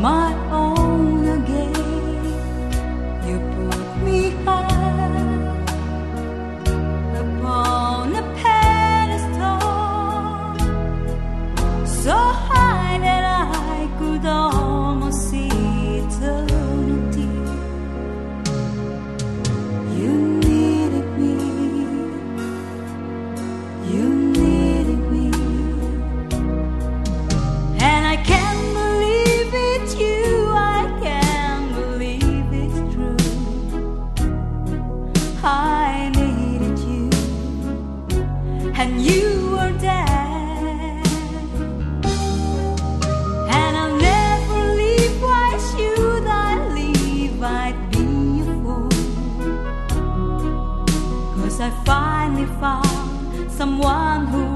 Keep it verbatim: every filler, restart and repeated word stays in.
my own again. You put me high upon a pedestal, so high that I could almost see eternity. You needed me, you needed me, and I can't believe it's you, I can't believe it's true. I needed you, and you were there, and I'll never leave. Why should I leave? I'd be a fool, 'cause I finally found someone who